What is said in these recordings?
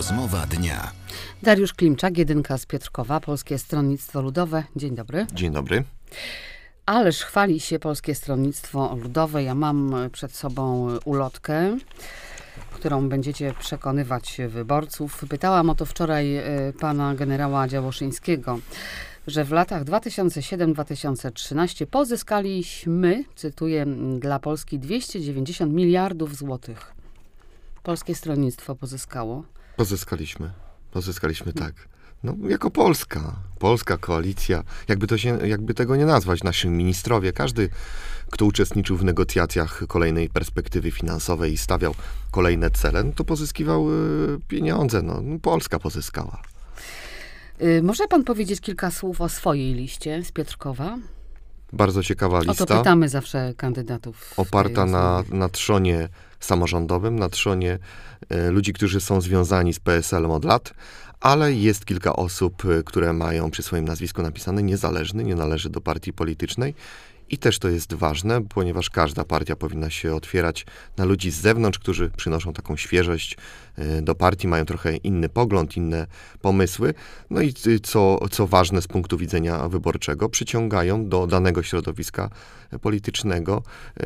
Rozmowa dnia. Dariusz Klimczak, Jedynka z Piotrkowa, Polskie Stronnictwo Ludowe. Dzień dobry. Dzień dobry. Ależ chwali się Polskie Stronnictwo Ludowe. Ja mam przed sobą ulotkę, którą będziecie przekonywać wyborców. Pytałam o to wczoraj pana generała Działoszyńskiego, że w latach 2007-2013 pozyskaliśmy, cytuję, dla Polski 290 miliardów złotych. Polskie Stronnictwo pozyskało. Pozyskaliśmy, tak. No, jako polska koalicja, jakby tego nie nazwać, nasi ministrowie, każdy, kto uczestniczył w negocjacjach kolejnej perspektywy finansowej i stawiał kolejne cele, no to pozyskiwał pieniądze. No, Polska pozyskała. Może pan powiedzieć kilka słów o swojej liście z Piotrkowa? Bardzo ciekawa lista. O to pytamy zawsze kandydatów. Oparta na trzonie samorządowym, na trzonie ludzi, którzy są związani z PSL-em od lat, ale jest kilka osób, które mają przy swoim nazwisku napisane niezależny, nie należy do partii politycznej. I też to jest ważne, ponieważ każda partia powinna się otwierać na ludzi z zewnątrz, którzy przynoszą taką świeżość do partii, mają trochę inny pogląd, inne pomysły. No i co ważne z punktu widzenia wyborczego, przyciągają do danego środowiska politycznego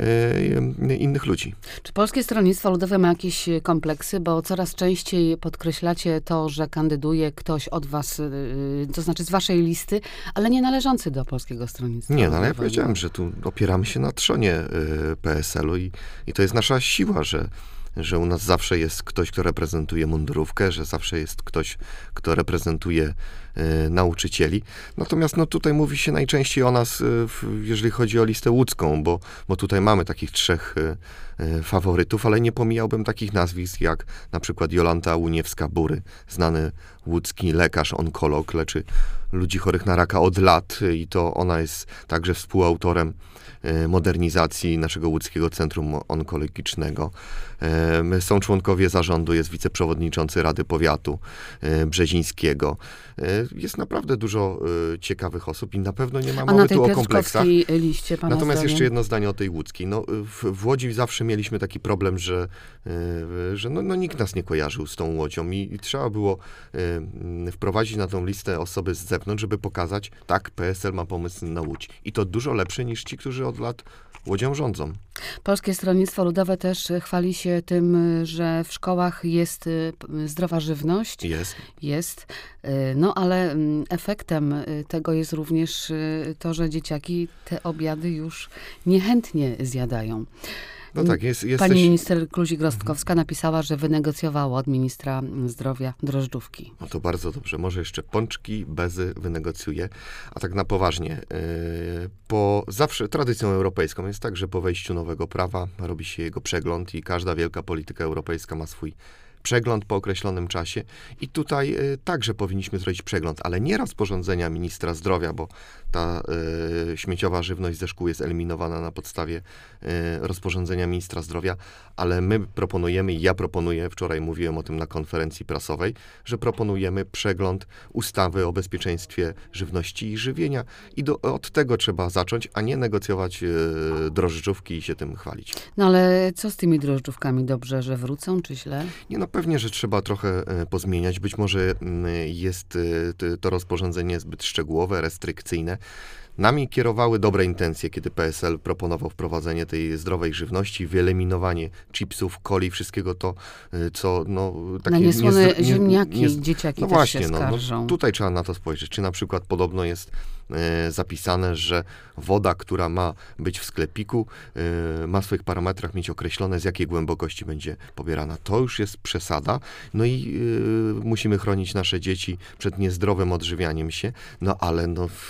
innych ludzi. Czy Polskie Stronnictwo Ludowe ma jakieś kompleksy? Bo coraz częściej podkreślacie to, że kandyduje ktoś od was, to znaczy z waszej listy, ale nie należący do Polskiego Stronnictwa Ludowego. Nie, ale ja powiedziałem, że tu opieramy się na trzonie PSL-u i to jest nasza siła, że u nas zawsze jest ktoś, kto reprezentuje mundurówkę, że zawsze jest ktoś, kto reprezentuje nauczycieli. Natomiast tutaj mówi się najczęściej o nas, jeżeli chodzi o listę łódzką, bo tutaj mamy takich trzech faworytów, ale nie pomijałbym takich nazwisk jak na przykład Jolanta Łuniewska-Bury, znany łódzki lekarz, onkolog, leczy ludzi chorych na raka od lat i to ona jest także współautorem modernizacji naszego łódzkiego centrum onkologicznego. Są członkowie zarządu, jest wiceprzewodniczący Rady Powiatu Brzezińskiego. Jest naprawdę dużo ciekawych osób i na pewno nie ma mowy tu o kompleksach. Liście, pana Natomiast zdaniem? jeszcze jedno zdanie o tej łódzkiej. W Łodzi zawsze mieliśmy taki problem, że nikt nas nie kojarzył z tą Łodzią i trzeba było wprowadzić na tą listę osoby z zewnątrz, żeby pokazać, tak, PSL ma pomysł na Łódź. I to dużo lepszy niż ci, którzy od lat Łodzią rządzą. Polskie Stronnictwo Ludowe też chwali się tym, że w szkołach jest zdrowa żywność. Jest. No ale efektem tego jest również to, że dzieciaki te obiady już niechętnie zjadają. No tak, Pani minister Kluzik-Rostkowska napisała, że wynegocjowała od ministra zdrowia drożdżówki. No to bardzo dobrze. Może jeszcze pączki, bezy wynegocjuje. A tak na poważnie. Zawsze tradycją europejską jest tak, że po wejściu nowego prawa robi się jego przegląd i każda wielka polityka europejska ma swój przegląd po określonym czasie i tutaj także powinniśmy zrobić przegląd, ale nie rozporządzenia ministra zdrowia, bo ta śmieciowa żywność ze szkół jest eliminowana na podstawie rozporządzenia ministra zdrowia, ale my proponujemy, ja proponuję, wczoraj mówiłem o tym na konferencji prasowej, że proponujemy przegląd ustawy o bezpieczeństwie żywności i żywienia i od tego trzeba zacząć, a nie negocjować drożdżówki i się tym chwalić. No ale co z tymi drożdżówkami? Dobrze, że wrócą, czy źle? Nie, pewnie, że trzeba trochę pozmieniać. Być może jest to rozporządzenie zbyt szczegółowe, restrykcyjne. Nami kierowały dobre intencje, kiedy PSL proponował wprowadzenie tej zdrowej żywności, wyeliminowanie chipsów, coli, wszystkiego to, co takie... Na niesłone ziemniaki dzieciaki no też właśnie, się skarżą. Tutaj trzeba na to spojrzeć. Czy na przykład podobno jest zapisane, że woda, która ma być w sklepiku, ma w swoich parametrach mieć określone, z jakiej głębokości będzie pobierana. To już jest przesada. No i musimy chronić nasze dzieci przed niezdrowym odżywianiem się, ale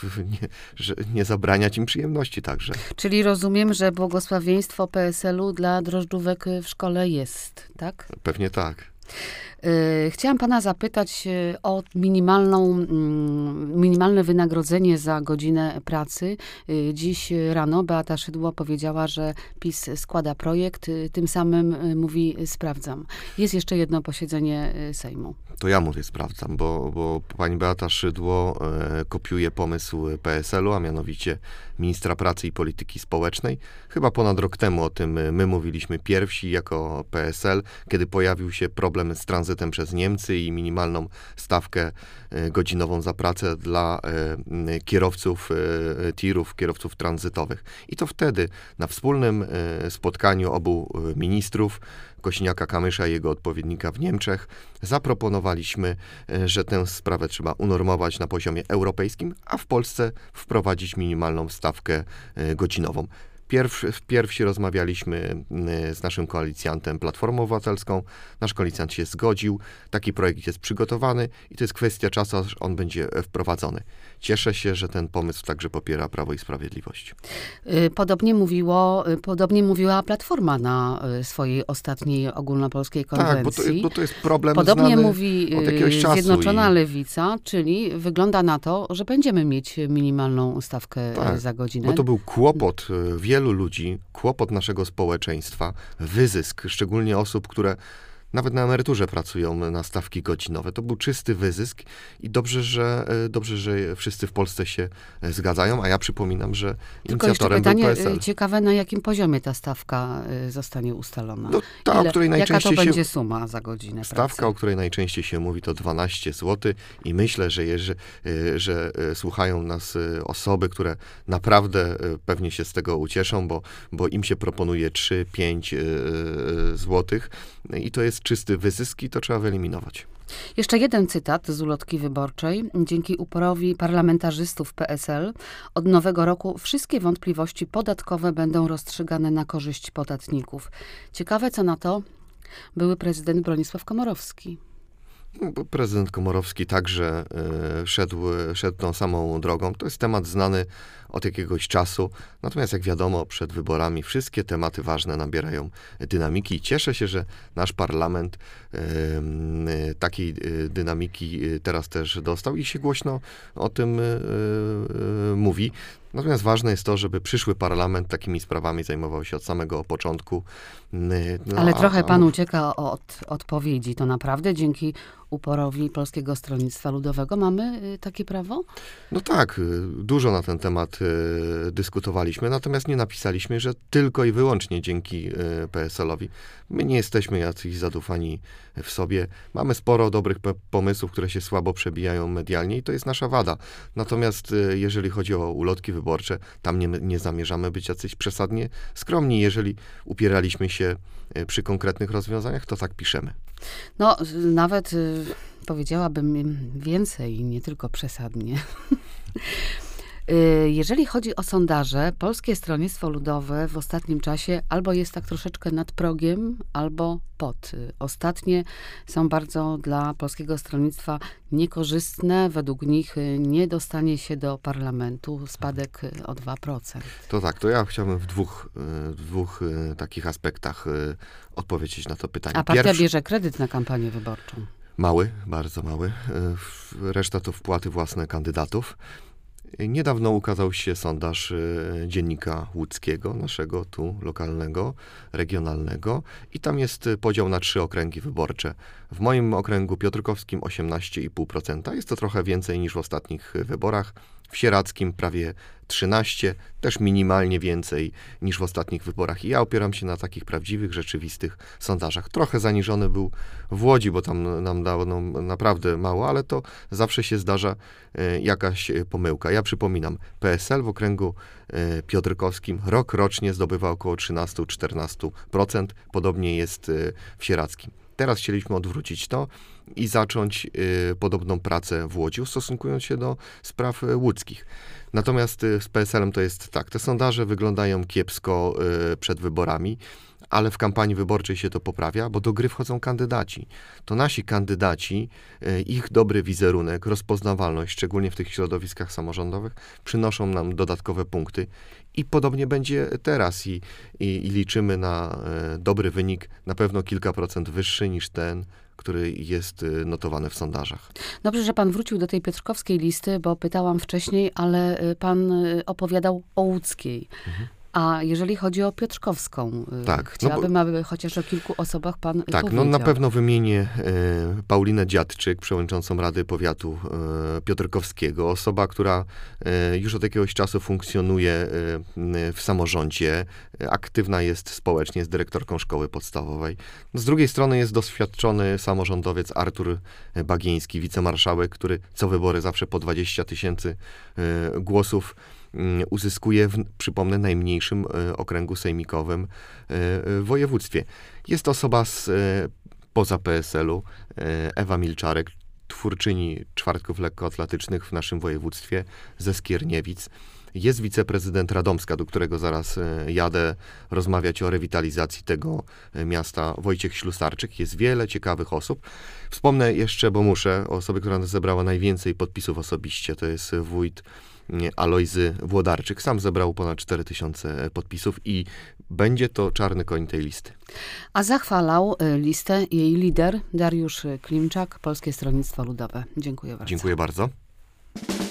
nie zabraniać im przyjemności także. Czyli rozumiem, że błogosławieństwo PSL-u dla drożdżówek w szkole jest, tak? Pewnie tak. Chciałam pana zapytać o minimalne wynagrodzenie za godzinę pracy. Dziś rano Beata Szydło powiedziała, że PiS składa projekt, tym samym mówi sprawdzam. Jest jeszcze jedno posiedzenie Sejmu. To ja mówię sprawdzam, bo pani Beata Szydło kopiuje pomysł PSL-u, a mianowicie ministra pracy i polityki społecznej. Chyba ponad rok temu o tym my mówiliśmy pierwsi jako PSL, kiedy pojawił się problem problemy z tranzytem przez Niemcy i minimalną stawkę godzinową za pracę dla kierowców tirów, kierowców tranzytowych. I to wtedy na wspólnym spotkaniu obu ministrów, Kosiniaka-Kamysza i jego odpowiednika w Niemczech, zaproponowaliśmy, że tę sprawę trzeba unormować na poziomie europejskim, a w Polsce wprowadzić minimalną stawkę godzinową. Pierwsi rozmawialiśmy z naszym koalicjantem Platformą Obywatelską. Nasz koalicjant się zgodził. Taki projekt jest przygotowany i to jest kwestia czasu, aż on będzie wprowadzony. Cieszę się, że ten pomysł także popiera Prawo i Sprawiedliwość. Podobnie mówiła Platforma na swojej ostatniej ogólnopolskiej konwencji. Tak, bo to jest problem podobnie znany mówi od jakiegoś czasu. Zjednoczona Lewica, czyli wygląda na to, że będziemy mieć minimalną stawkę za godzinę. Bo to był kłopot wielu ludzi, kłopot naszego społeczeństwa, wyzysk, szczególnie osób, które nawet na emeryturze pracują na stawki godzinowe. To był czysty wyzysk i dobrze, że wszyscy w Polsce się zgadzają, a ja przypominam, że inicjatorem był PSL. Ciekawe, na jakim poziomie ta stawka zostanie ustalona. No, ta, o której najczęściej jaka to będzie suma za godzinę stawka, pracy? O której najczęściej się mówi, to 12 zł i myślę, że słuchają nas osoby, które naprawdę pewnie się z tego ucieszą, bo im się proponuje 3-5 złotych i to jest czysty wyzysk i to trzeba wyeliminować. Jeszcze jeden cytat z ulotki wyborczej. Dzięki uporowi parlamentarzystów PSL od nowego roku wszystkie wątpliwości podatkowe będą rozstrzygane na korzyść podatników. Ciekawe, co na to były prezydent Bronisław Komorowski. Prezydent Komorowski także szedł tą samą drogą. To jest temat znany od jakiegoś czasu. Natomiast jak wiadomo, przed wyborami wszystkie tematy ważne nabierają dynamiki i cieszę się, że nasz parlament takiej dynamiki teraz też dostał i się głośno o tym mówi. Natomiast ważne jest to, żeby przyszły parlament takimi sprawami zajmował się od samego początku. Ale trochę pan ucieka od odpowiedzi. To naprawdę dzięki uporowi Polskiego Stronnictwa Ludowego mamy takie prawo? No tak, dużo na ten temat dyskutowaliśmy, natomiast nie napisaliśmy, że tylko i wyłącznie dzięki PSL-owi. My nie jesteśmy jacyś zadufani w sobie. Mamy sporo dobrych pomysłów, które się słabo przebijają medialnie i to jest nasza wada. Natomiast jeżeli chodzi o ulotki wyborcze, tam nie zamierzamy być jacyś przesadnie skromni. Jeżeli upieraliśmy się przy konkretnych rozwiązaniach, to tak piszemy. No, nawet powiedziałabym więcej, nie tylko przesadnie. Jeżeli chodzi o sondaże, Polskie Stronnictwo Ludowe w ostatnim czasie albo jest tak troszeczkę nad progiem, albo pod. Ostatnie są bardzo dla Polskiego Stronnictwa niekorzystne. Według nich nie dostanie się do parlamentu, spadek o 2%. To tak, to ja chciałbym w dwóch takich aspektach odpowiedzieć na to pytanie. A partia bierze kredyt na kampanię wyborczą. Mały, bardzo mały. Reszta to wpłaty własne kandydatów. Niedawno ukazał się sondaż Dziennika Łódzkiego, naszego tu lokalnego, regionalnego i tam jest podział na 3 okręgi wyborcze. W moim okręgu piotrkowskim 18,5%. Jest to trochę więcej niż w ostatnich wyborach. W sieradzkim prawie 13, też minimalnie więcej niż w ostatnich wyborach. I ja opieram się na takich prawdziwych, rzeczywistych sondażach. Trochę zaniżony był w Łodzi, bo tam nam dało naprawdę mało, ale to zawsze się zdarza jakaś pomyłka. Ja przypominam, PSL w okręgu piotrkowskim rocznie zdobywa około 13-14%. Podobnie jest w sieradzkim. Teraz chcieliśmy odwrócić to i zacząć podobną pracę w Łodzi, ustosunkując się do spraw łódzkich. Natomiast z PSL-em to jest tak, te sondaże wyglądają kiepsko przed wyborami, ale w kampanii wyborczej się to poprawia, bo do gry wchodzą kandydaci. To nasi kandydaci, ich dobry wizerunek, rozpoznawalność, szczególnie w tych środowiskach samorządowych, przynoszą nam dodatkowe punkty. I podobnie będzie teraz i liczymy na dobry wynik, na pewno kilka procent wyższy niż ten, który jest notowany w sondażach. Dobrze, że pan wrócił do tej piotrkowskiej listy, bo pytałam wcześniej, ale pan opowiadał o łódzkiej. A jeżeli chodzi o Piotrkowską, Tak, chciałabym, aby chociaż o kilku osobach pan tak, powiedział. no na pewno wymienię Paulinę Dziadczyk, przewodniczącą Rady Powiatu Piotrkowskiego. Osoba, która już od jakiegoś czasu funkcjonuje w samorządzie, aktywna jest społecznie, jest dyrektorką szkoły podstawowej. Z drugiej strony jest doświadczony samorządowiec Artur Bagieński, wicemarszałek, który co wybory zawsze po 20 000 głosów uzyskuje w, przypomnę, najmniejszym okręgu sejmikowym w województwie. Jest osoba poza PSL-u, Ewa Milczarek, twórczyni czwartków lekkoatletycznych w naszym województwie ze Skierniewic. Jest wiceprezydent Radomska, do którego zaraz jadę rozmawiać o rewitalizacji tego miasta, Wojciech Ślusarczyk. Jest wiele ciekawych osób. Wspomnę jeszcze, bo muszę, o osobie, która zebrała najwięcej podpisów osobiście. To jest wójt Alojzy Włodarczyk. Sam zebrał ponad 4000 podpisów i będzie to czarny koń tej listy. A zachwalał listę jej lider Dariusz Klimczak, Polskie Stronnictwo Ludowe. Dziękuję bardzo. Dziękuję bardzo.